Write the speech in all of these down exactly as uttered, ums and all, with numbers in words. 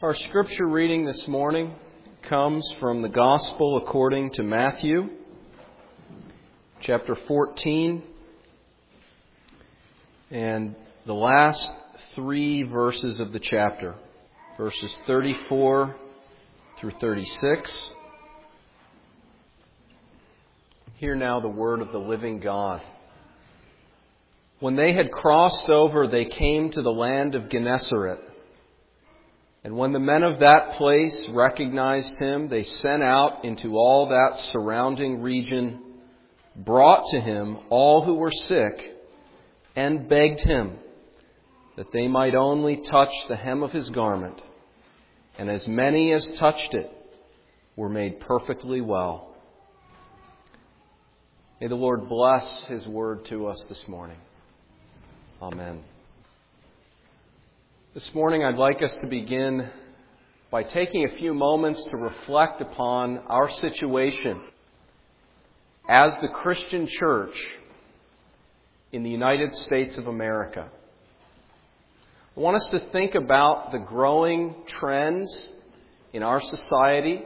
Our scripture reading this morning comes from the Gospel according to Matthew, chapter fourteen, and the last three verses of the chapter, verses thirty-four through thirty-six. Hear now the word of the living God. When they had crossed over, they came to the land of Gennesaret. And when the men of that place recognized him, they sent out into all that surrounding region, brought to him all who were sick, and begged him that they might only touch the hem of his garment. And as many as touched it were made perfectly well. May the Lord bless His word to us this morning. Amen. This morning I'd like us to begin by taking a few moments to reflect upon our situation as the Christian church in the United States of America. I want us to think about the growing trends in our society,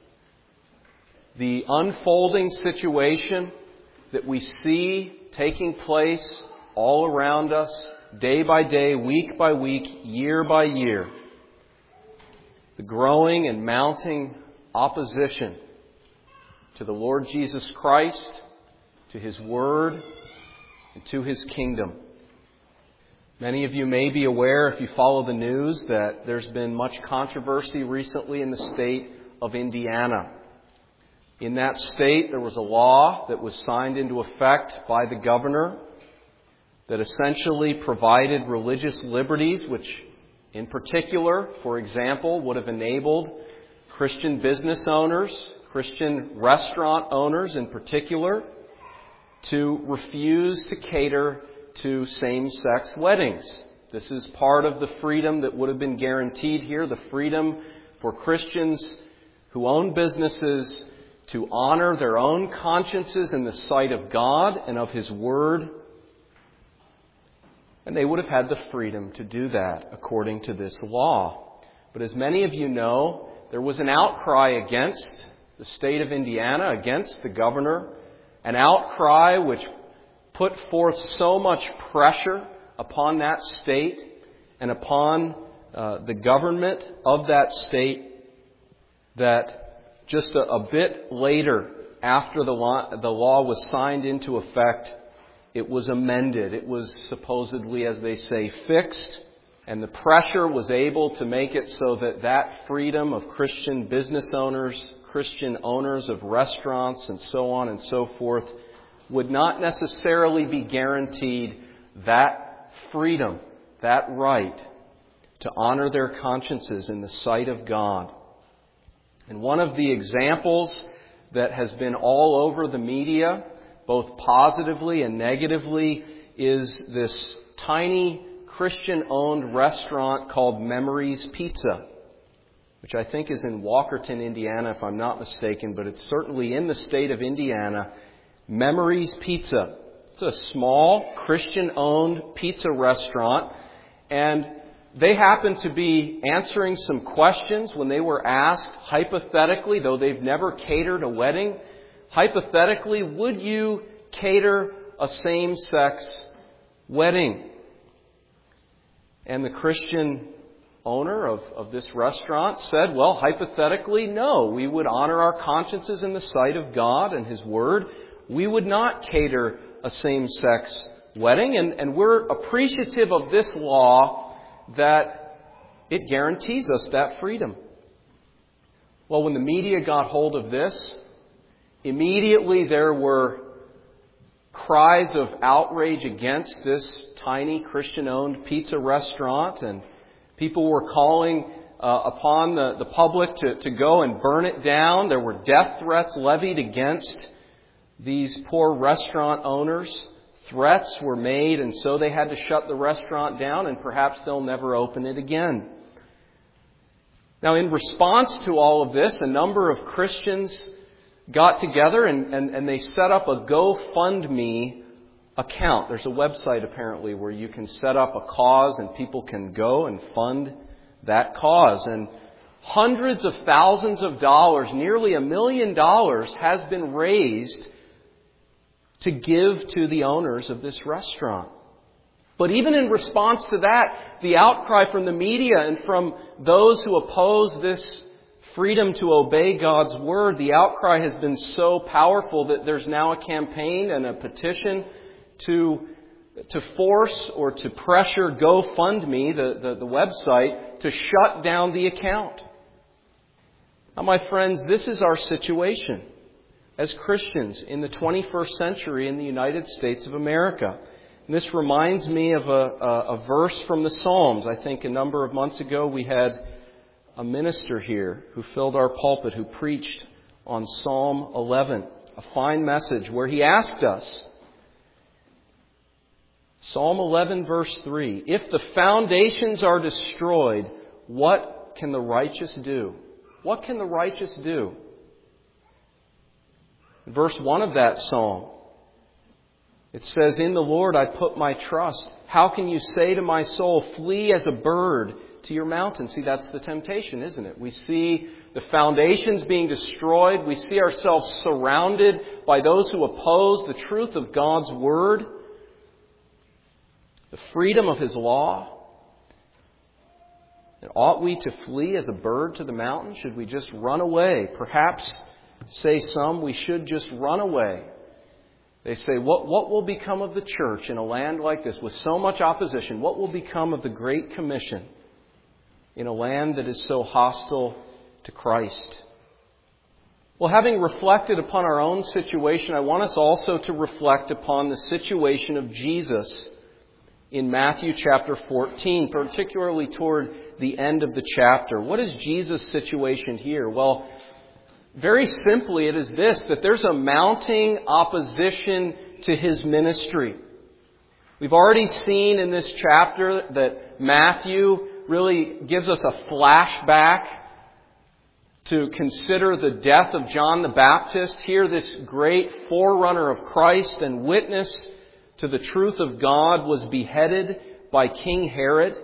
the unfolding situation that we see taking place all around us, day by day, week by week, year by year. The growing and mounting opposition to the Lord Jesus Christ, to His Word, and to His kingdom. Many of you may be aware, if you follow the news, that there's been much controversy recently in the state of Indiana. In that state, there was a law that was signed into effect by the governor that essentially provided religious liberties, which in particular, for example, would have enabled Christian business owners, Christian restaurant owners in particular, to refuse to cater to same-sex weddings. This is part of the freedom that would have been guaranteed here, the freedom for Christians who own businesses to honor their own consciences in the sight of God and of His Word. And they would have had the freedom to do that according to this law. But as many of you know, there was an outcry against the state of Indiana, against the governor, an outcry which put forth so much pressure upon that state and upon uh, the government of that state that just a, a bit later, after the law, the law was signed into effect, it was amended. It was supposedly, as they say, fixed. And the pressure was able to make it so that that freedom of Christian business owners, Christian owners of restaurants, and so on and so forth, would not necessarily be guaranteed that freedom, that right to honor their consciences in the sight of God. And one of the examples that has been all over the media, both positively and negatively, is this tiny Christian-owned restaurant called Memories Pizza, which I think is in Walkerton, Indiana, if I'm not mistaken, but it's certainly in the state of Indiana. Memories Pizza. It's a small Christian-owned pizza restaurant, and they happen to be answering some questions when they were asked, hypothetically, though they've never catered a wedding, hypothetically, would you cater a same-sex wedding? And the Christian owner of, of this restaurant said, well, hypothetically, no. We would honor our consciences in the sight of God and His Word. We would not cater a same-sex wedding. And, and we're appreciative of this law that it guarantees us that freedom. Well, when the media got hold of this, immediately there were cries of outrage against this tiny Christian-owned pizza restaurant, and people were calling uh, upon the, the public to, to go and burn it down. There were death threats levied against these poor restaurant owners. Threats were made, and so they had to shut the restaurant down, and perhaps they'll never open it again. Now, in response to all of this, a number of Christians got together and, and, and they set up a GoFundMe account. There's a website apparently where you can set up a cause and people can go and fund that cause. And hundreds of thousands of dollars, nearly a million dollars, has been raised to give to the owners of this restaurant. But even in response to that, the outcry from the media and from those who oppose this freedom to obey God's Word, the outcry has been so powerful that there's now a campaign and a petition to to force or to pressure GoFundMe, the, the, the website, to shut down the account. Now, my friends, this is our situation as Christians in the twenty-first century in the United States of America. And this reminds me of a, a, a verse from the Psalms. I think a number of months ago we had a minister here who filled our pulpit who preached on Psalm eleven, a fine message where he asked us, Psalm eleven verse three, if the foundations are destroyed, what can the righteous do? What can the righteous do? Verse one of that psalm, it says, in the Lord I put my trust. How can you say to my soul, flee as a bird to your mountain? See, that's the temptation, isn't it? We see the foundations being destroyed. We see ourselves surrounded by those who oppose the truth of God's Word, the freedom of His law. And ought we to flee as a bird to the mountain? Should we just run away? Perhaps, say some, we should just run away. They say, what, what will become of the church in a land like this with so much opposition? What will become of the Great Commission in a land that is so hostile to Christ? Well, having reflected upon our own situation, I want us also to reflect upon the situation of Jesus in Matthew chapter fourteen, particularly toward the end of the chapter. What is Jesus' situation here? Well, very simply, it is this, that there's a mounting opposition to His ministry. We've already seen in this chapter that Matthew really gives us a flashback to consider the death of John the Baptist. Here, this great forerunner of Christ and witness to the truth of God was beheaded by King Herod.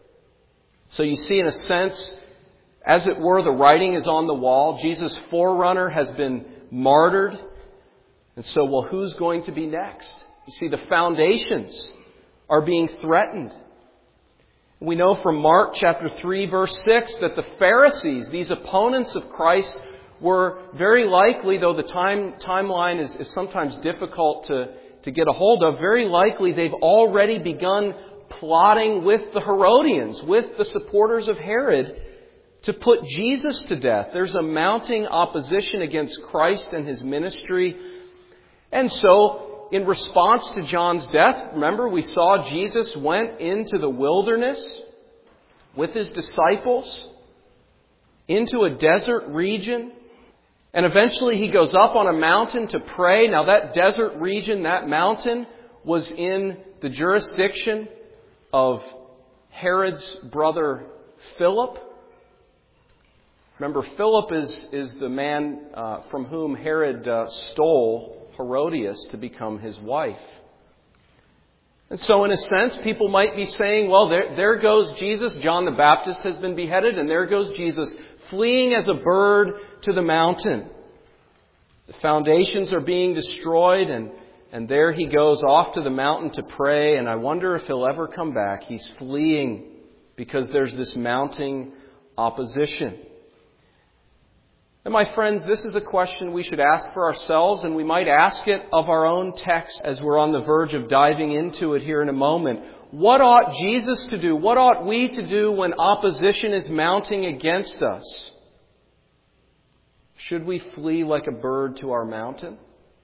So you see, in a sense, as it were, the writing is on the wall. Jesus' forerunner has been martyred. And so, well, who's going to be next? You see, the foundations are being threatened. We know from Mark chapter three, verse six, that the Pharisees, these opponents of Christ, were very likely, though the time timeline is, is sometimes difficult to, to get a hold of, very likely they've already begun plotting with the Herodians, with the supporters of Herod, to put Jesus to death. There's a mounting opposition against Christ and His ministry. And so, in response to John's death, remember we saw Jesus went into the wilderness with His disciples, into a desert region, and eventually He goes up on a mountain to pray. Now that desert region, that mountain, was in the jurisdiction of Herod's brother Philip. Remember, Philip is, is the man uh, from whom Herod uh, stole Herodias to become his wife. And so in a sense, people might be saying, well, there, there goes Jesus. John the Baptist has been beheaded, and there goes Jesus fleeing as a bird to the mountain. The foundations are being destroyed, and, and there He goes off to the mountain to pray, and I wonder if He'll ever come back. He's fleeing because there's this mounting opposition. And my friends, this is a question we should ask for ourselves, and we might ask it of our own text as we're on the verge of diving into it here in a moment. What ought Jesus to do? What ought we to do when opposition is mounting against us? Should we flee like a bird to our mountain?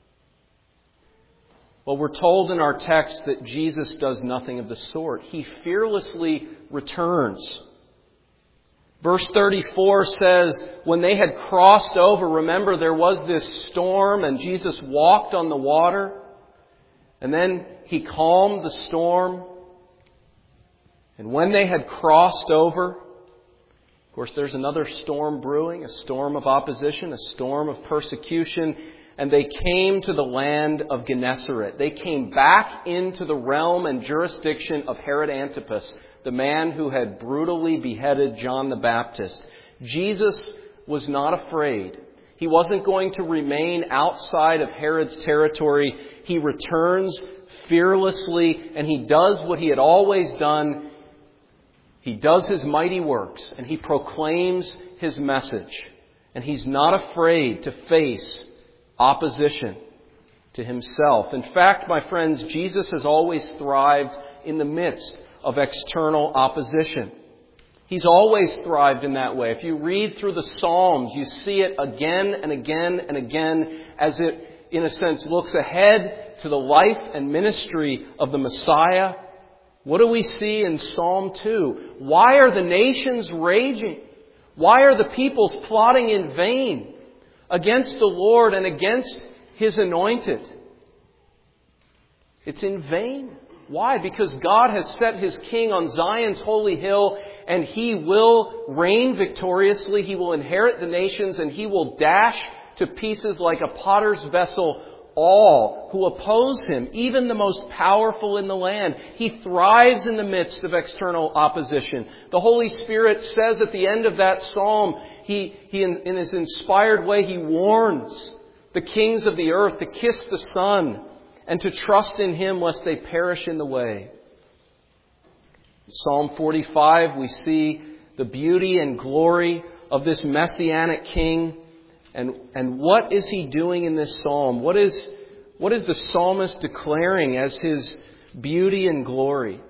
Well, we're told in our text that Jesus does nothing of the sort. He fearlessly returns. Verse thirty-four says, when they had crossed over, remember there was this storm and Jesus walked on the water. And then He calmed the storm. And when they had crossed over, of course there's another storm brewing, a storm of opposition, a storm of persecution. And they came to the land of Gennesaret. They came back into the realm and jurisdiction of Herod Antipas, the man who had brutally beheaded John the Baptist. Jesus was not afraid. He wasn't going to remain outside of Herod's territory. He returns fearlessly, and he does what he had always done. He does his mighty works, and he proclaims his message. And he's not afraid to face opposition to himself. In fact, my friends, Jesus has always thrived in the midst of external opposition. He's always thrived in that way. If you read through the Psalms, you see it again and again and again as it, in a sense, looks ahead to the life and ministry of the Messiah. What do we see in Psalm two? Why are the nations raging? Why are the peoples plotting in vain against the Lord and against His anointed? It's in vain. Why? Because God has set His King on Zion's holy hill, and He will reign victoriously. He will inherit the nations, and He will dash to pieces like a potter's vessel all who oppose Him, even the most powerful in the land. He thrives in the midst of external opposition. The Holy Spirit says at the end of that psalm, He, he in, in His inspired way, He warns the kings of the earth to kiss the Son and to trust in Him lest they perish in the way. In Psalm forty-five, we see the beauty and glory of this Messianic King. And, and what is he doing in this psalm? What is, what is the psalmist declaring as his beauty and glory?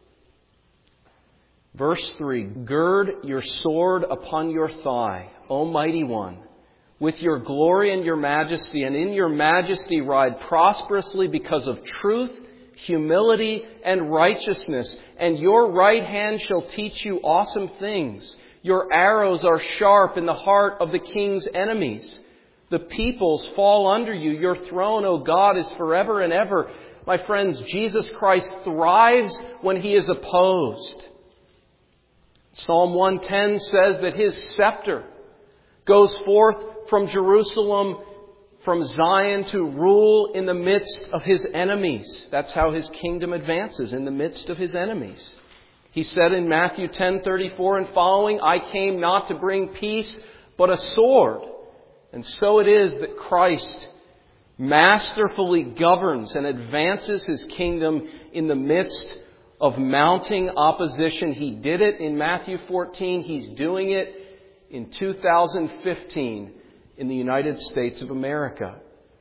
Verse three, gird your sword upon your thigh, O mighty one, with your glory and your majesty, and in your majesty ride prosperously because of truth, humility, and righteousness. And your right hand shall teach you awesome things. Your arrows are sharp in the heart of the king's enemies. The peoples fall under you. Your throne, O God, is forever and ever. My friends, Jesus Christ thrives when He is opposed. Psalm one ten says that His scepter goes forth from Jerusalem, from Zion, to rule in the midst of His enemies. That's how His kingdom advances, in the midst of His enemies. He said in Matthew ten thirty-four and following, I came not to bring peace, but a sword. And so it is that Christ masterfully governs and advances His kingdom in the midst of mounting opposition. He did it in Matthew fourteen. He's doing it in two thousand fifteen in the United States of America.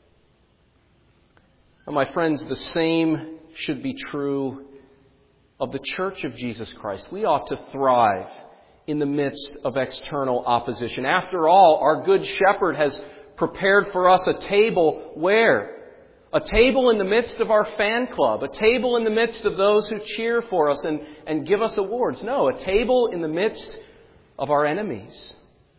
Now, my friends, the same should be true of the Church of Jesus Christ. We ought to thrive in the midst of external opposition. After all, our Good Shepherd has prepared for us a table where? A table in the midst of our fan club. A table in the midst of those who cheer for us and, and give us awards. No, a table in the midst of our enemies.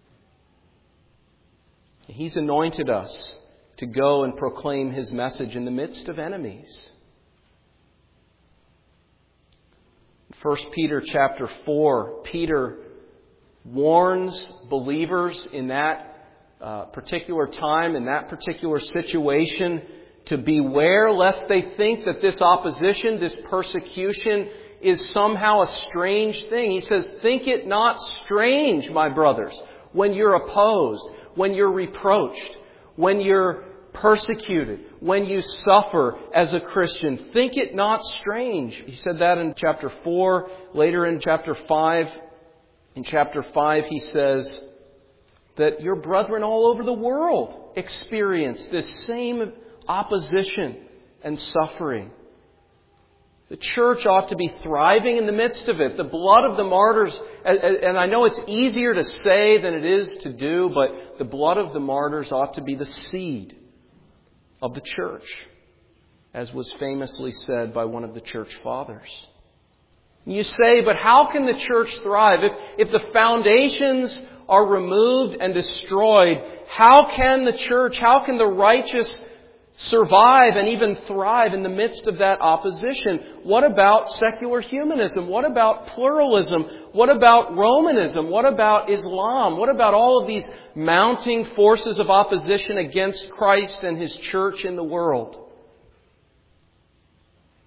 He's anointed us to go and proclaim His message in the midst of enemies. First Peter chapter four, Peter warns believers in that uh, particular time, in that particular situation, to beware lest they think that this opposition, this persecution, is somehow a strange thing. He says, think it not strange, my brothers, when you're opposed, when you're reproached, when you're persecuted, when you suffer as a Christian. Think it not strange. He said that in chapter four. Later in chapter five, in chapter five, he says that your brethren all over the world experience this same opposition and suffering. The church ought to be thriving in the midst of it. The blood of the martyrs, and I know it's easier to say than it is to do, but the blood of the martyrs ought to be the seed of the church, as was famously said by one of the church fathers. You say, but how can the church thrive? If, if the foundations are removed and destroyed, how can the church, how can the righteous survive and even thrive in the midst of that opposition? What about secular humanism? What about pluralism? What about Romanism? What about Islam? What about all of these mounting forces of opposition against Christ and His church in the world?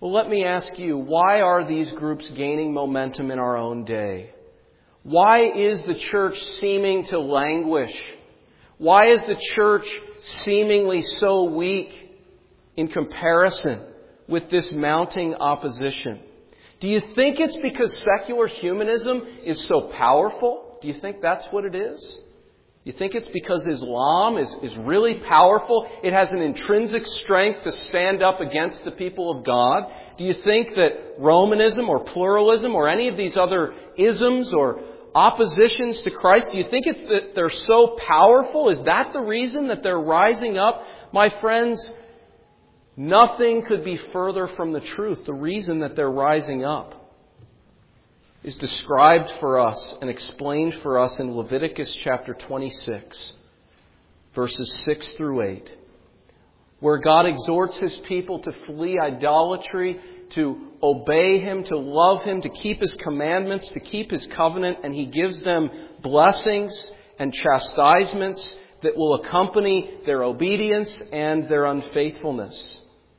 Well, let me ask you, why are these groups gaining momentum in our own day? Why is the church seeming to languish? Why is the church seemingly so weak in comparison with this mounting opposition? Do you think it's because secular humanism is so powerful? Do you think that's what it is? You think it's because Islam is, is really powerful? It has an intrinsic strength to stand up against the people of God? Do you think that Romanism or pluralism or any of these other isms or oppositions to Christ, do you think it's that they're so powerful? Is that the reason that they're rising up? My friends, nothing could be further from the truth. The reason that they're rising up is described for us and explained for us in Leviticus chapter twenty-six, verses six through eight, where God exhorts His people to flee idolatry, to obey Him, to love Him, to keep His commandments, to keep His covenant, and He gives them blessings and chastisements that will accompany their obedience and their unfaithfulness.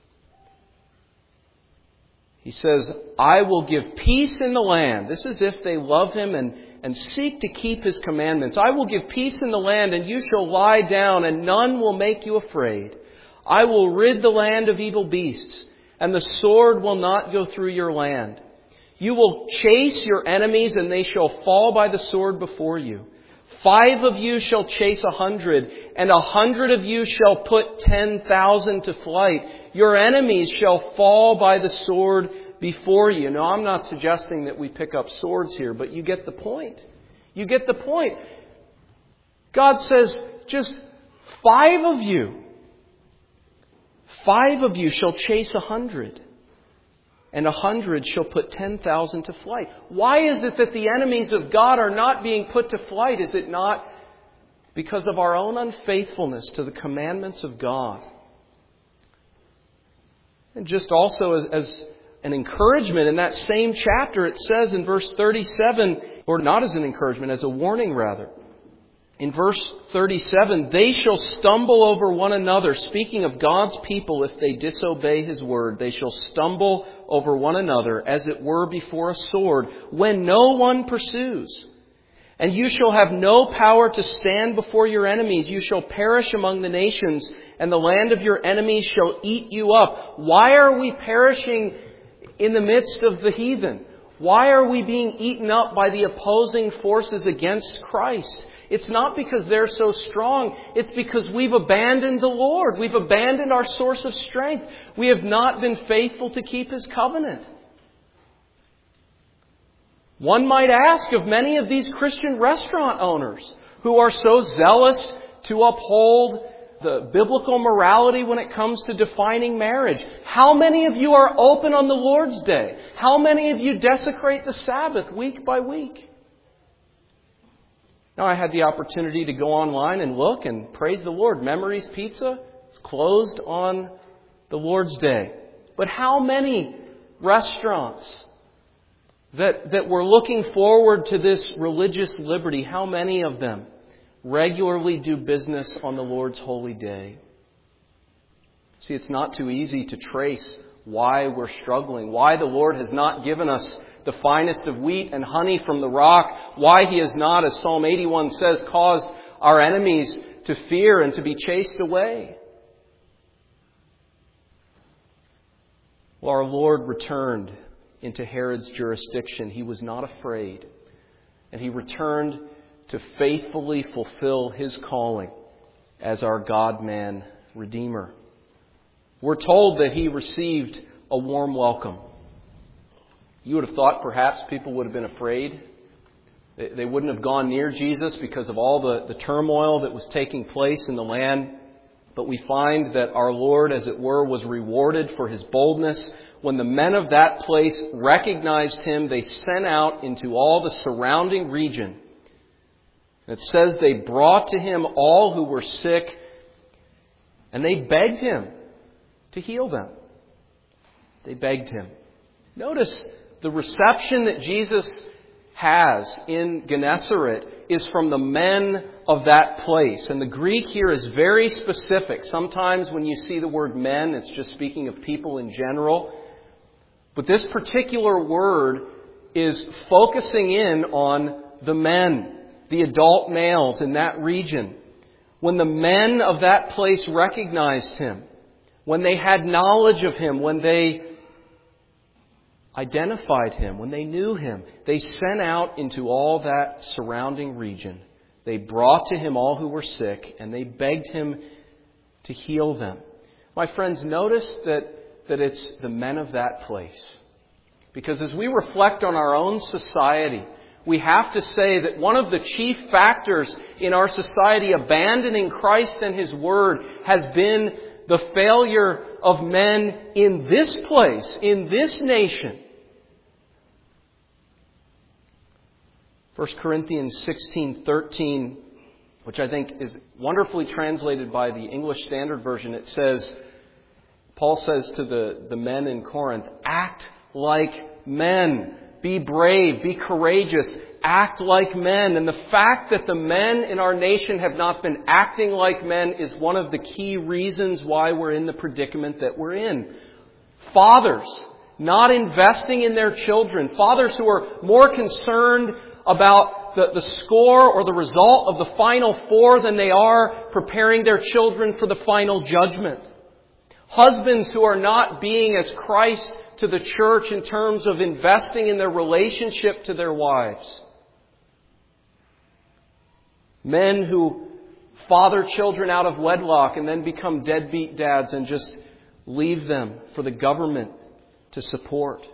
He says, I will give peace in the land. This is if they love Him and, and seek to keep His commandments. I will give peace in the land, and you shall lie down, and none will make you afraid. I will rid the land of evil beasts, and the sword will not go through your land. You will chase your enemies, and they shall fall by the sword before you. Five of you shall chase a hundred, and a hundred of you shall put ten thousand to flight. Your enemies shall fall by the sword before you. Now, I'm not suggesting that we pick up swords here, but you get the point. You get the point. God says, just five of you, five of you shall chase a hundred, and a hundred shall put ten thousand to flight. Why is it that the enemies of God are not being put to flight? Is it not because of our own unfaithfulness to the commandments of God? And just also as, as an encouragement, in that same chapter, it says in verse thirty-seven, or not as an encouragement, as a warning rather. In verse thirty-seven, they shall stumble over one another. Speaking of God's people, if they disobey His word, they shall stumble over one another, as it were before a sword, when no one pursues. And you shall have no power to stand before your enemies. You shall perish among the nations, and the land of your enemies shall eat you up. Why are we perishing in the midst of the heathen? Why are we being eaten up by the opposing forces against Christ? It's not because they're so strong. It's because we've abandoned the Lord. We've abandoned our source of strength. We have not been faithful to keep His covenant. One might ask of many of these Christian restaurant owners who are so zealous to uphold the biblical morality when it comes to defining marriage. How many of you are open on the Lord's Day? How many of you desecrate the Sabbath week by week? Now, I had the opportunity to go online and look, and praise the Lord, Memories Pizza is closed on the Lord's Day. But how many restaurants that, that were looking forward to this religious liberty, how many of them regularly do business on the Lord's holy day? See, it's not too easy to trace why we're struggling, why the Lord has not given us the finest of wheat and honey from the rock, why He has not, as Psalm eighty-one says, caused our enemies to fear and to be chased away. Well, our Lord returned into Herod's jurisdiction. He was not afraid, and He returned to faithfully fulfill His calling as our God-man Redeemer. We're told that He received a warm welcome. You would have thought perhaps people would have been afraid. They wouldn't have gone near Jesus because of all the, the turmoil that was taking place in the land. But we find that our Lord, as it were, was rewarded for His boldness. When the men of that place recognized Him, they sent out into all the surrounding region. It says they brought to Him all who were sick, and they begged Him to heal them. They begged Him. Notice the reception that Jesus has in Gennesaret is from the men of that place. And the Greek here is very specific. Sometimes when you see the word men, it's just speaking of people in general. But this particular word is focusing in on the men, the adult males in that region. When the men of that place recognized him, when they had knowledge of him, when they identified him, when they knew him, they sent out into all that surrounding region. They brought to him all who were sick, and they begged him to heal them. My friends, notice that, that it's the men of that place. Because as we reflect on our own society, we have to say that one of the chief factors in our society abandoning Christ and His Word has been the failure of men in this place, in this nation. First Corinthians sixteen thirteen, which I think is wonderfully translated by the English Standard Version, it says, Paul says to the, the men in Corinth, act like men. Be brave. Be courageous. Act like men. And the fact that the men in our nation have not been acting like men is one of the key reasons why we're in the predicament that we're in. Fathers not investing in their children. Fathers who are more concerned about the, the score or the result of the Final Four than they are preparing their children for the final judgment. Husbands who are not being as Christ to the church in terms of investing in their relationship to their wives. Men who father children out of wedlock and then become deadbeat dads and just leave them for the government to support.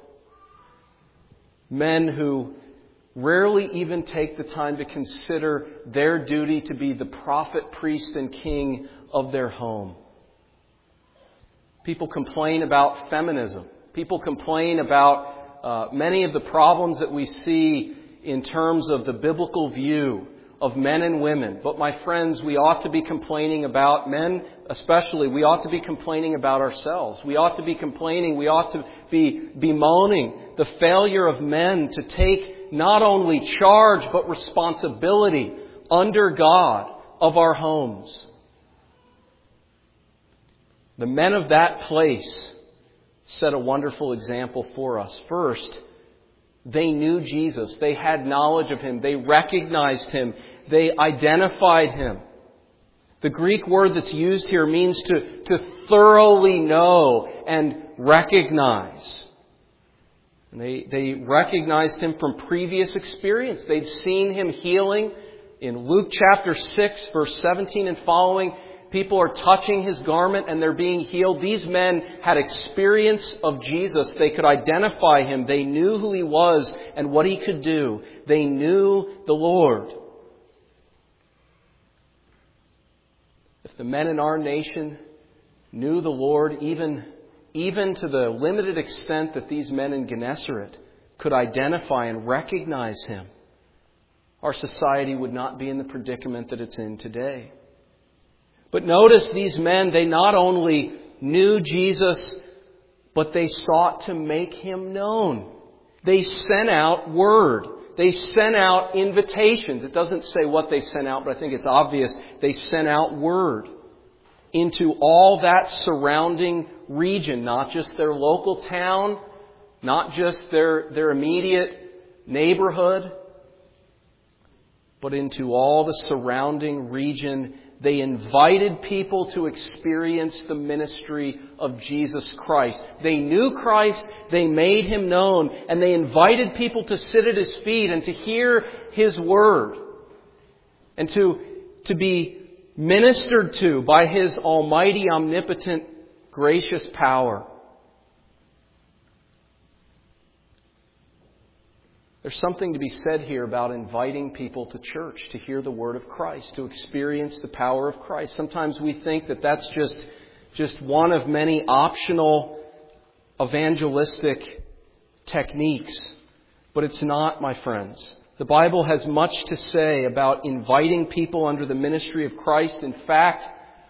Men who rarely even take the time to consider their duty to be the prophet, priest, and king of their home. People complain about feminism. People complain about uh, many of the problems that we see in terms of the biblical view of men and women. But my friends, we ought to be complaining about, men especially, we ought to be complaining about ourselves. We ought to be complaining, we ought to be bemoaning the failure of men to take not only charge but responsibility under God of our homes. The men of that place set a wonderful example for us. First, they knew Jesus. They had knowledge of Him. They recognized Him. They identified Him. The Greek word that's used here means to, to thoroughly know and recognize. And they, they recognized Him from previous experience. They'd seen Him healing. In Luke chapter six, verse seventeen and following, people are touching His garment and they're being healed. These men had experience of Jesus. They could identify Him. They knew who He was and what He could do. They knew the Lord. If the men in our nation knew the Lord, even, even to the limited extent that these men in Gennesaret could identify and recognize Him, our society would not be in the predicament that it's in today. But notice these men, they not only knew Jesus, but they sought to make Him known. They sent out word. They sent out invitations. It doesn't say what they sent out, but I think it's obvious. They sent out word into all that surrounding region, not just their local town, not just their, their immediate neighborhood, but into all the surrounding region. They invited people to experience the ministry of Jesus Christ. They knew Christ, they made Him known, and they invited people to sit at His feet and to hear His word and to, to be ministered to by His almighty, omnipotent, gracious power. There's something to be said here about inviting people to church to hear the word of Christ, to experience the power of Christ. Sometimes we think that that's just, just one of many optional evangelistic techniques. But it's not, my friends. The Bible has much to say about inviting people under the ministry of Christ. In fact,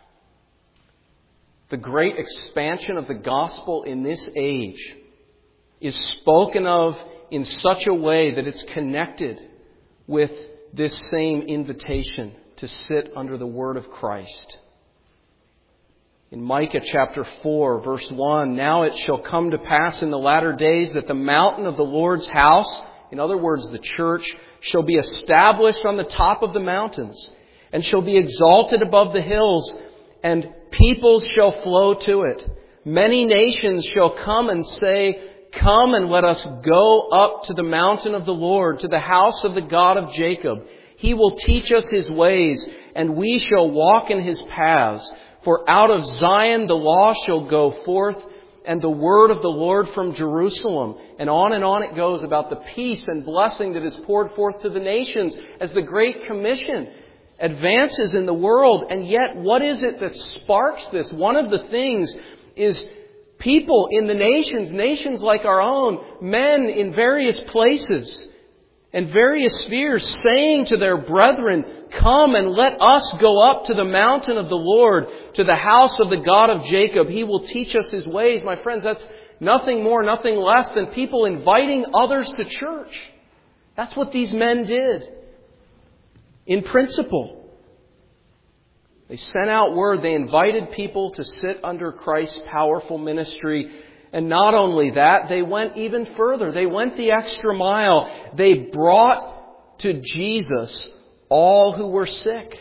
the great expansion of the gospel in this age is spoken of in such a way that it's connected with this same invitation to sit under the word of Christ. In Micah chapter four, verse one, "Now it shall come to pass in the latter days that the mountain of the Lord's house," in other words, the church, "shall be established on the top of the mountains, and shall be exalted above the hills, and peoples shall flow to it. Many nations shall come and say, 'Come and let us go up to the mountain of the Lord, to the house of the God of Jacob. He will teach us His ways, and we shall walk in His paths. For out of Zion the law shall go forth, and the word of the Lord from Jerusalem.'" And on and on it goes about the peace and blessing that is poured forth to the nations as the Great Commission advances in the world. And yet, what is it that sparks this? One of the things is people in the nations, nations like our own, men in various places and various spheres, saying to their brethren, "Come and let us go up to the mountain of the Lord, to the house of the God of Jacob. He will teach us His ways." My friends, that's nothing more, nothing less than people inviting others to church. That's what these men did. In principle, they sent out word. They invited people to sit under Christ's powerful ministry. And not only that, they went even further. They went the extra mile. They brought to Jesus all who were sick.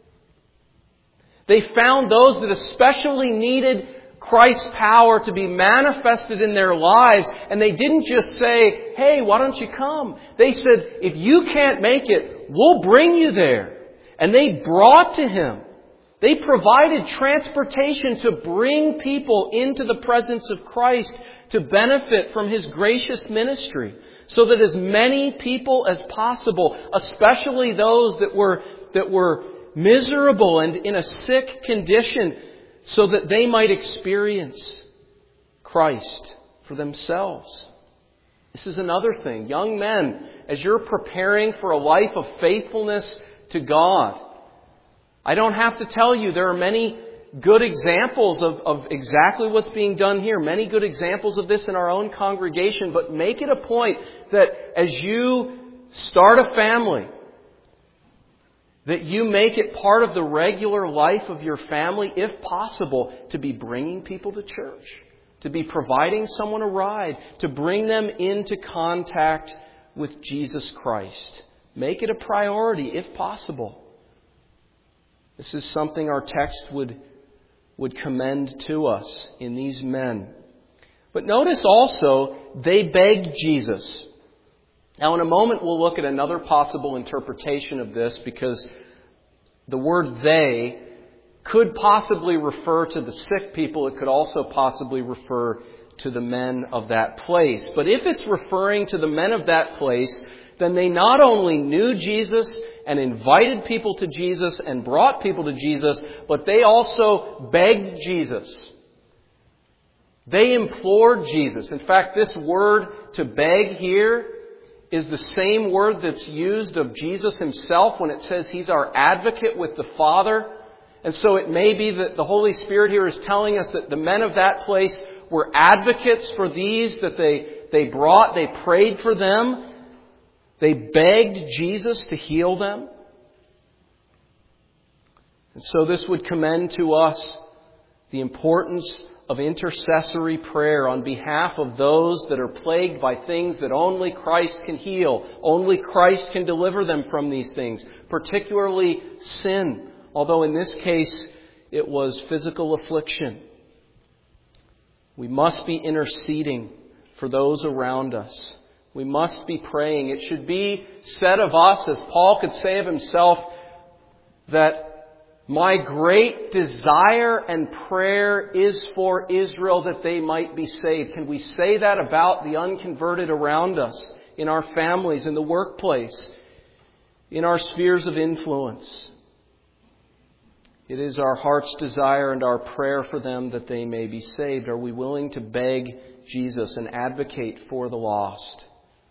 They found those that especially needed Christ's power to be manifested in their lives. And they didn't just say, "Hey, why don't you come?" They said, "If you can't make it, we'll bring you there." And they brought to Him. They provided transportation to bring people into the presence of Christ to benefit from His gracious ministry, so that as many people as possible, especially those that were that were miserable and in a sick condition, so that they might experience Christ for themselves. This is another thing. Young men, as you're preparing for a life of faithfulness to God, I don't have to tell you, there are many good examples of, of exactly what's being done here. Many good examples of this in our own congregation. But make it a point that as you start a family, that you make it part of the regular life of your family, if possible, to be bringing people to church, to be providing someone a ride, to bring them into contact with Jesus Christ. Make it a priority, if possible. This is something our text would, would commend to us in these men. But notice also, they begged Jesus. Now in a moment we'll look at another possible interpretation of this, because the word "they" could possibly refer to the sick people. It could also possibly refer to the men of that place. But if it's referring to the men of that place, then they not only knew Jesus and invited people to Jesus and brought people to Jesus, but they also begged Jesus. They implored Jesus. In fact, this word "to beg" here is the same word that's used of Jesus Himself when it says He's our advocate with the Father. And so it may be that the Holy Spirit here is telling us that the men of that place were advocates for these that they, they brought. They prayed for them. They begged Jesus to heal them. And so this would commend to us the importance of intercessory prayer on behalf of those that are plagued by things that only Christ can heal. Only Christ can deliver them from these things, particularly sin. Although in this case it was physical affliction. We must be interceding for those around us. We must be praying. It should be said of us, as Paul could say of himself, that my great desire and prayer is for Israel that they might be saved. Can we say that about the unconverted around us, in our families, in the workplace, in our spheres of influence? It is our heart's desire and our prayer for them that they may be saved. Are we willing to beg Jesus and advocate for the lost?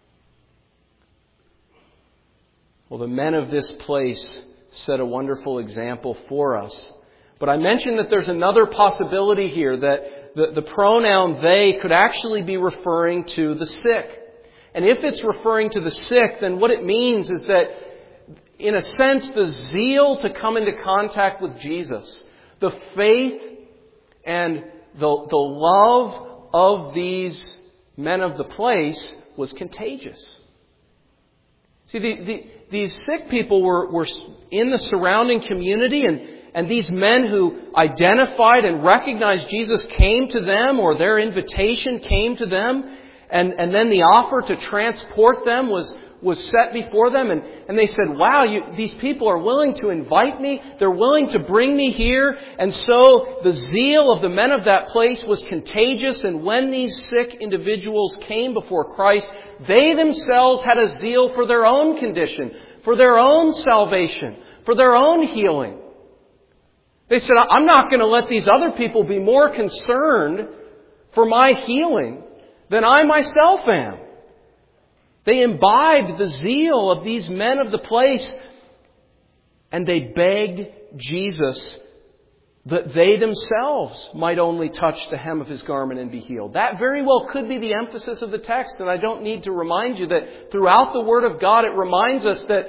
Well, the men of this place set a wonderful example for us. But I mentioned that there's another possibility here, that the, the pronoun "they" could actually be referring to the sick. And if it's referring to the sick, then what it means is that, in a sense, the zeal to come into contact with Jesus, the faith And the, the love of these men of the place was contagious. See, the, the, these sick people were, were in the surrounding community, and, and these men who identified and recognized Jesus came to them, or their invitation came to them, and, and then the offer to transport them was, was set before them, and, and they said, wow, you, these people are willing to invite me, they're willing to bring me here. And so the zeal of the men of that place was contagious, and when these sick individuals came before Christ, they themselves had a zeal for their own condition, for their own salvation, for their own healing. They said, I'm not going to let these other people be more concerned for my healing than I myself am. They imbibed the zeal of these men of the place, and they begged Jesus that they themselves might only touch the hem of His garment and be healed. That very well could be the emphasis of the text, and I don't need to remind you that throughout the Word of God it reminds us that,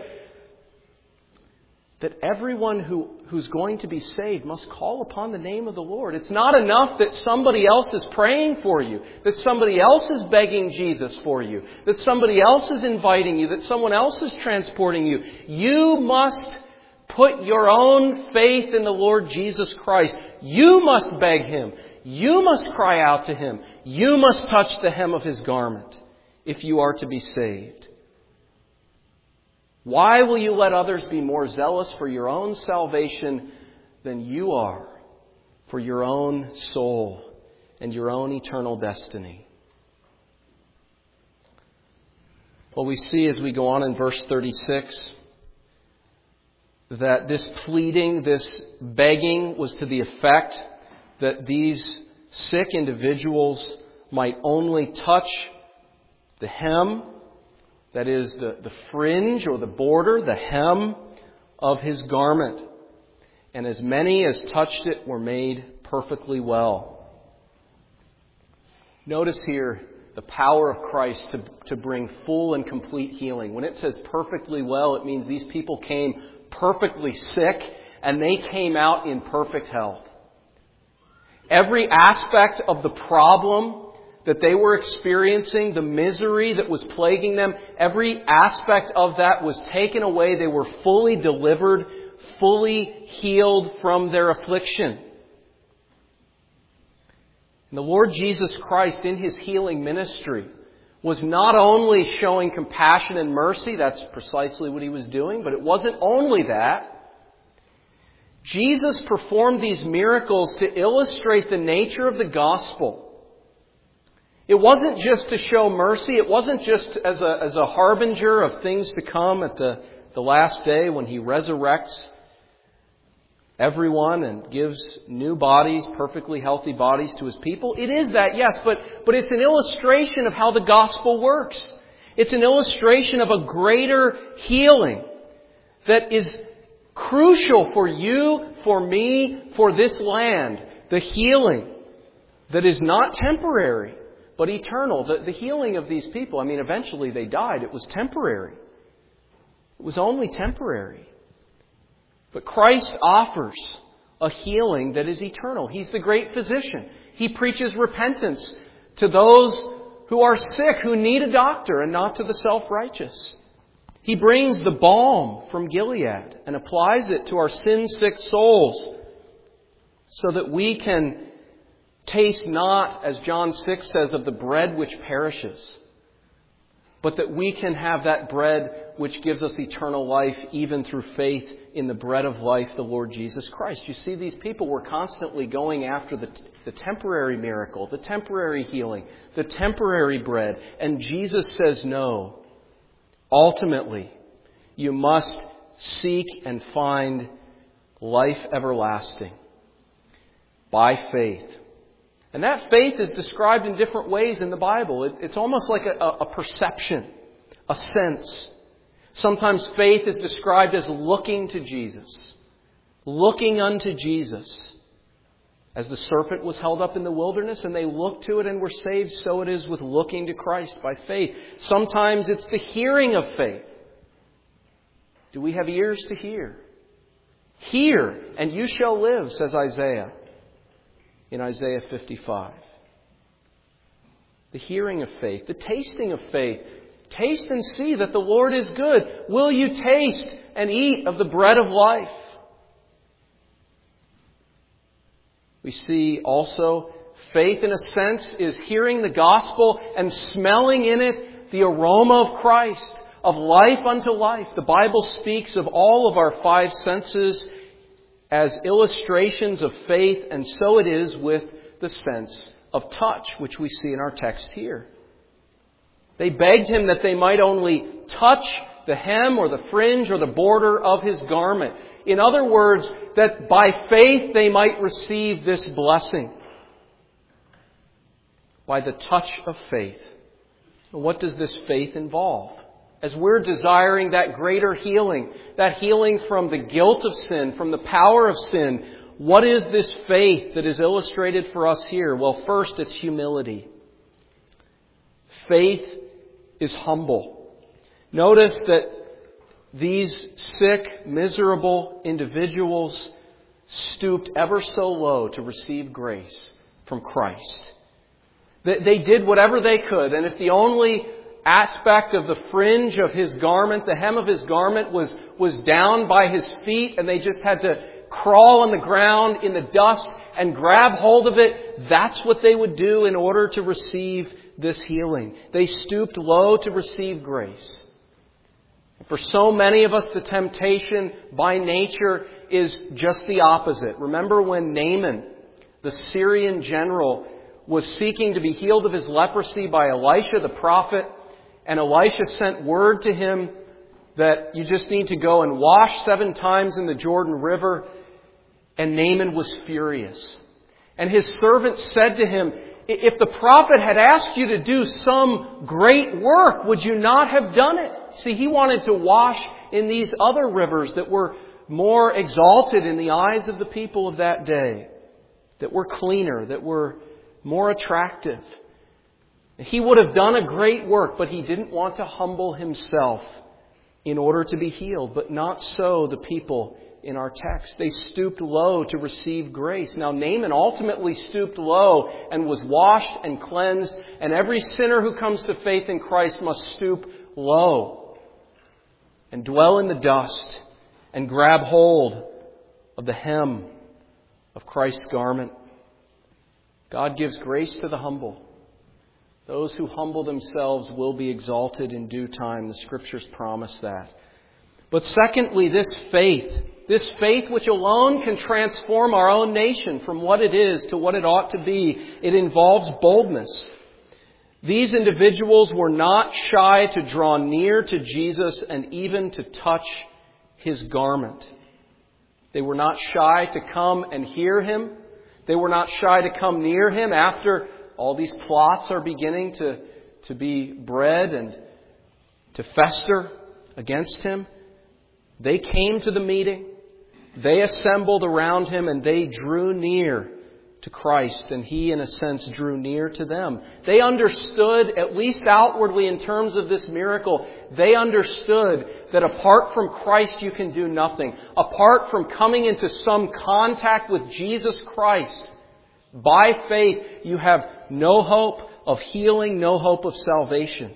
that everyone who, who's going to be saved must call upon the name of the Lord. It's not enough that somebody else is praying for you, that somebody else is begging Jesus for you, that somebody else is inviting you, that someone else is transporting you. You must put your own faith in the Lord Jesus Christ. You must beg Him. You must cry out to Him. You must touch the hem of His garment if you are to be saved. Why will you let others be more zealous for your own salvation than you are for your own soul and your own eternal destiny? Well, we see as we go on in verse thirty-six that this pleading, this begging was to the effect that these sick individuals might only touch the hem, that is, the, the fringe or the border, the hem of His garment. And as many as touched it were made perfectly well. Notice here the power of Christ to, to bring full and complete healing. When it says perfectly well, it means these people came perfectly sick and they came out in perfect health. Every aspect of the problem that they were experiencing, the misery that was plaguing them, every aspect of that was taken away. They were fully delivered, fully healed from their affliction. And the Lord Jesus Christ, in His healing ministry, was not only showing compassion and mercy, that's precisely what He was doing, but it wasn't only that. Jesus performed these miracles to illustrate the nature of the gospel. It wasn't just to show mercy. It wasn't just as a, as a harbinger of things to come at the, the last day when He resurrects everyone and gives new bodies, perfectly healthy bodies to His people. It is that, yes, but, but it's an illustration of how the gospel works. It's an illustration of a greater healing that is crucial for you, for me, for this land. The healing that is not temporary, but eternal. The, the healing of these people, I mean, eventually they died. It was temporary. It was only temporary. But Christ offers a healing that is eternal. He's the great physician. He preaches repentance to those who are sick, who need a doctor, and not to the self-righteous. He brings the balm from Gilead and applies it to our sin-sick souls so that we can taste not, as John six says, of the bread which perishes, but that we can have that bread which gives us eternal life even through faith in the bread of life, the Lord Jesus Christ. You see, these people were constantly going after the, the temporary miracle, the temporary healing, the temporary bread. And Jesus says no. Ultimately, you must seek and find life everlasting by faith. And that faith is described in different ways in the Bible. It, it's almost like a, a perception, a sense. Sometimes faith is described as looking to Jesus, looking unto Jesus. As the serpent was held up in the wilderness and they looked to it and were saved, so it is with looking to Christ by faith. Sometimes it's the hearing of faith. Do we have ears to hear? Hear, and you shall live, says Isaiah. in Isaiah fifty-five. The hearing of faith, the tasting of faith. Taste and see that the Lord is good. Will you taste and eat of the bread of life? We see also faith, in a sense, is hearing the gospel and smelling in it the aroma of Christ, of life unto life. The Bible speaks of all of our five senses as illustrations of faith, and so it is with the sense of touch, which we see in our text here. They begged him that they might only touch the hem or the fringe or the border of his garment. In other words, that by faith they might receive this blessing. By the touch of faith. And what does this faith involve? As we're desiring that greater healing, that healing from the guilt of sin, from the power of sin, what is this faith that is illustrated for us here? Well, first, it's humility. Faith is humble. Notice that these sick, miserable individuals stooped ever so low to receive grace from Christ. They did whatever they could, and if the only aspect of the fringe of his garment, the hem of his garment, was, was down by his feet, and they just had to crawl on the ground in the dust and grab hold of it, that's what they would do in order to receive this healing. They stooped low to receive grace. For so many of us, the temptation by nature is just the opposite. Remember when Naaman, the Syrian general, was seeking to be healed of his leprosy by Elisha the prophet, and Elisha sent word to him that you just need to go and wash seven times in the Jordan River, and Naaman was furious. And his servant said to him, if the prophet had asked you to do some great work, would you not have done it? See, he wanted to wash in these other rivers that were more exalted in the eyes of the people of that day, that were cleaner, that were more attractive. He would have done a great work, but he didn't want to humble himself in order to be healed. But not so the people in our text. They stooped low to receive grace. Now, Naaman ultimately stooped low and was washed and cleansed. And every sinner who comes to faith in Christ must stoop low and dwell in the dust and grab hold of the hem of Christ's garment. God gives grace to the humble. Those who humble themselves will be exalted in due time. The Scriptures promise that. But secondly, this faith, this faith which alone can transform our own nation from what it is to what it ought to be, it involves boldness. These individuals were not shy to draw near to Jesus and even to touch His garment. They were not shy to come and hear Him. They were not shy to come near Him after all these plots are beginning to, to be bred and to fester against Him. They came to the meeting. They assembled around Him and they drew near to Christ, and He, in a sense, drew near to them. They understood, at least outwardly in terms of this miracle, they understood that apart from Christ you can do nothing. Apart from coming into some contact with Jesus Christ, by faith you have no hope of healing, no hope of salvation.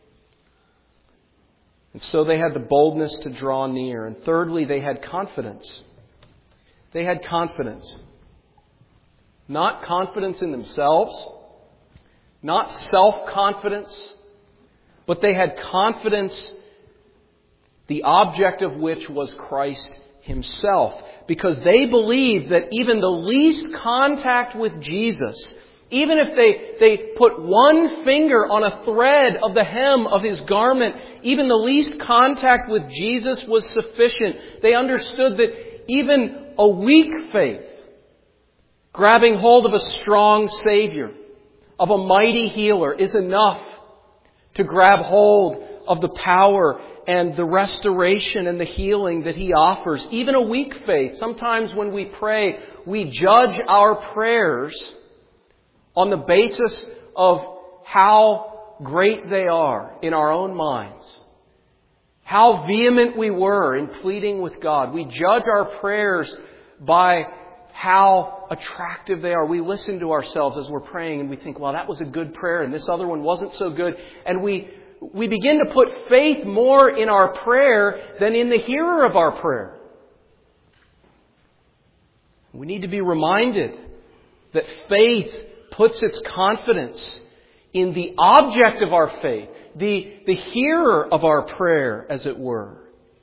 And so they had the boldness to draw near. And thirdly, they had confidence. They had confidence. Not confidence in themselves, not self-confidence, but they had confidence, the object of which was Christ Himself. Because they believed that even the least contact with Jesus, even if they, they put one finger on a thread of the hem of His garment, even the least contact with Jesus was sufficient. They understood that even a weak faith, grabbing hold of a strong Savior, of a mighty healer, is enough to grab hold of the power and the restoration and the healing that He offers. Even a weak faith. Sometimes when we pray, we judge our prayers on the basis of how great they are in our own minds. How vehement we were in pleading with God. We judge our prayers by how attractive they are. We listen to ourselves as we're praying and we think, well, that was a good prayer and this other one wasn't so good. And we, we begin to put faith more in our prayer than in the hearer of our prayer. We need to be reminded that faith puts its confidence in the object of our faith, the, the hearer of our prayer, as it were.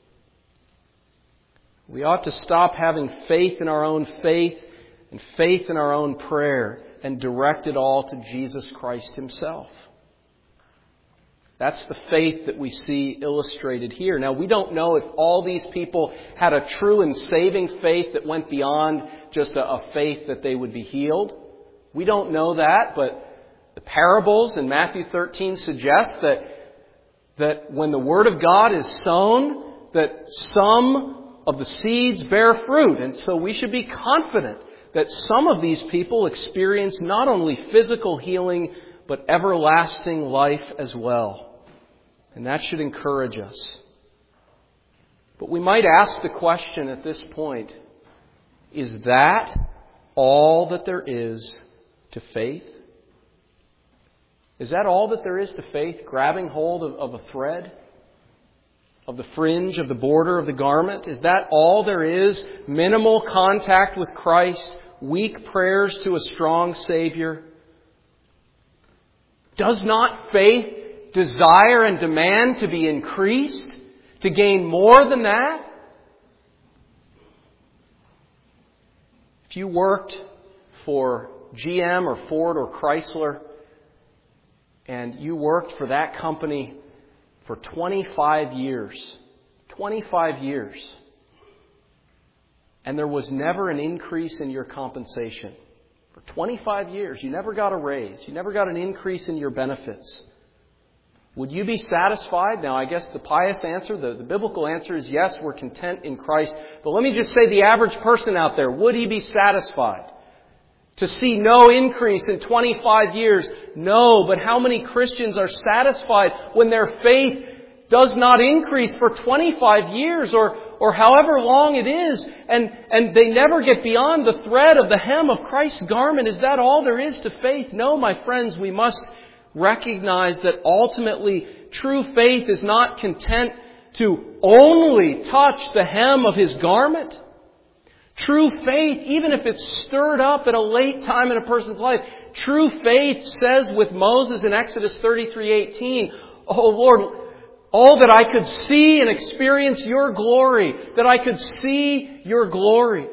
We ought to stop having faith in our own faith and faith in our own prayer and direct it all to Jesus Christ Himself. That's the faith that we see illustrated here. Now, we don't know if all these people had a true and saving faith that went beyond just a, a faith that they would be healed. We don't know that, but the parables in Matthew thirteen suggest that, that when the Word of God is sown, that some of the seeds bear fruit. And so we should be confident that some of these people experience not only physical healing, but everlasting life as well. And that should encourage us. But we might ask the question at this point, is that all that there is to faith? Is that all that there is to faith? Grabbing hold of, of a thread? Of the fringe, of the border of the garment? Is that all there is? Minimal contact with Christ? Weak prayers to a strong Savior? Does not faith desire and demand to be increased? To gain more than that? If you worked for G M or Ford or Chrysler, and you worked for that company for twenty-five years, twenty-five years, and there was never an increase in your compensation, for twenty-five years, you never got a raise, you never got an increase in your benefits, would you be satisfied? Now, I guess the pious answer, the, the biblical answer is yes, we're content in Christ. But let me just say the average person out there, would he be satisfied? To see no increase in twenty-five years? No, but how many Christians are satisfied when their faith does not increase for twenty-five years or, or however long it is, and, and they never get beyond the thread of the hem of Christ's garment? Is that all there is to faith? No, my friends, we must recognize that ultimately true faith is not content to only touch the hem of His garment. True faith, even if it's stirred up at a late time in a person's life, true faith says with Moses in Exodus thirty-three eighteen, "Oh Lord, oh that I could see and experience Your glory, that I could see Your glory.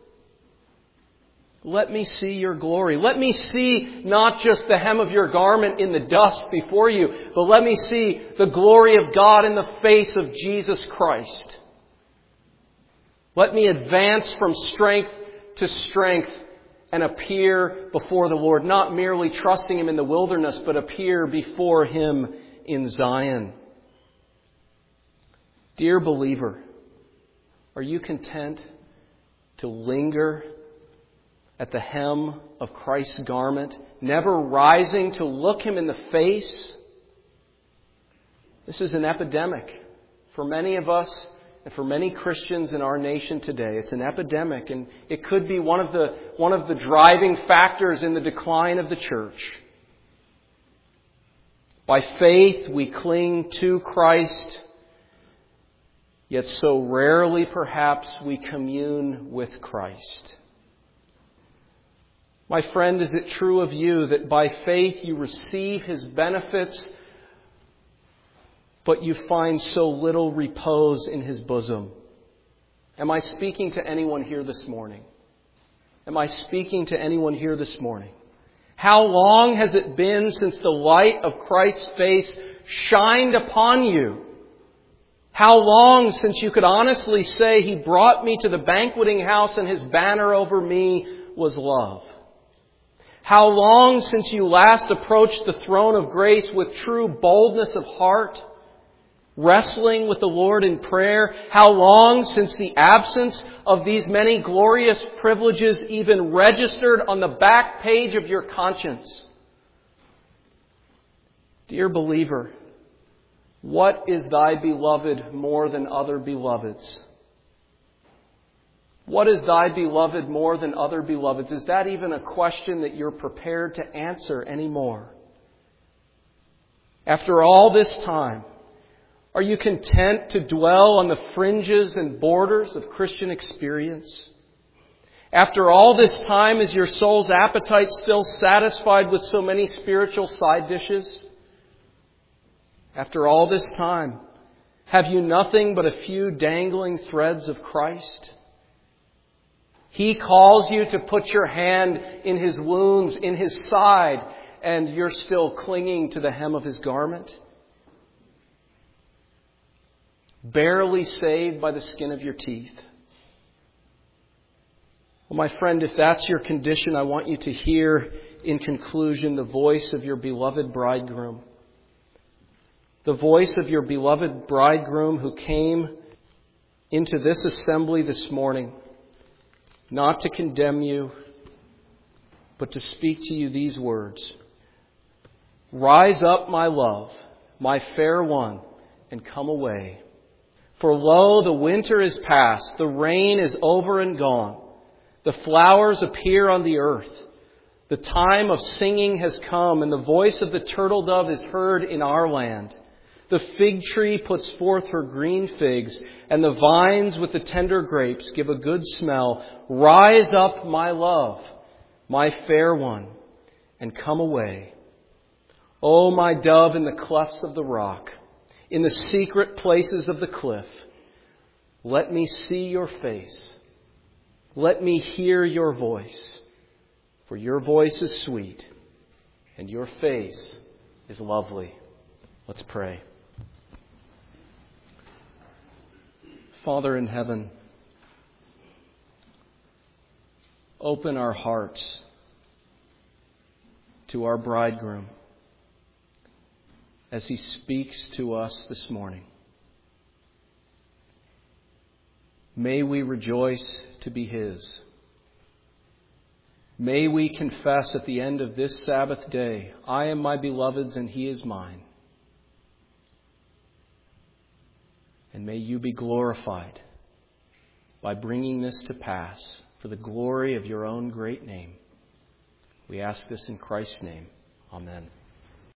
Let me see Your glory. Let me see not just the hem of Your garment in the dust before You, but let me see the glory of God in the face of Jesus Christ. Let me advance from strength to strength and appear before the Lord, not merely trusting Him in the wilderness, but appear before Him in Zion." Dear believer, are you content to linger at the hem of Christ's garment, never rising to look Him in the face? This is an epidemic for many of us and for many Christians in our nation today. It's an epidemic, and it could be one of the, one of the driving factors in the decline of the church. By faith, we cling to Christ, yet so rarely perhaps we commune with Christ. My friend, is it true of you that by faith you receive His benefits, but you find so little repose in His bosom? Am I speaking to anyone here this morning? Am I speaking to anyone here this morning? How long has it been since the light of Christ's face shined upon you? How long since you could honestly say, He brought me to the banqueting house and His banner over me was love? How long since you last approached the throne of grace with true boldness of heart, wrestling with the Lord in prayer? How long since the absence of these many glorious privileges even registered on the back page of your conscience? Dear believer, what is thy beloved more than other beloveds? What is thy beloved more than other beloveds? Is that even a question that you're prepared to answer anymore? After all this time, are you content to dwell on the fringes and borders of Christian experience? After all this time, is your soul's appetite still satisfied with so many spiritual side dishes? After all this time, have you nothing but a few dangling threads of Christ? He calls you to put your hand in His wounds, in His side, and you're still clinging to the hem of His garment? Barely saved by the skin of your teeth. Well, my friend, if that's your condition, I want you to hear, in conclusion, the voice of your beloved bridegroom. The voice of your beloved bridegroom who came into this assembly this morning, not to condemn you, but to speak to you these words. Rise up, my love, my fair one, and come away. For lo, the winter is past, the rain is over and gone. The flowers appear on the earth. The time of singing has come, and the voice of the turtle dove is heard in our land. The fig tree puts forth her green figs, and the vines with the tender grapes give a good smell. Rise up, my love, my fair one, and come away. O my dove in the clefts of the rock, in the secret places of the cliff, let me see your face. Let me hear your voice. For your voice is sweet, and your face is lovely. Let's pray. Father in heaven, open our hearts to our bridegroom as he speaks to us this morning. May we rejoice to be his. May we confess at the end of this Sabbath day, I am my beloved's and he is mine. And may you be glorified by bringing this to pass for the glory of your own great name. We ask this in Christ's name. Amen.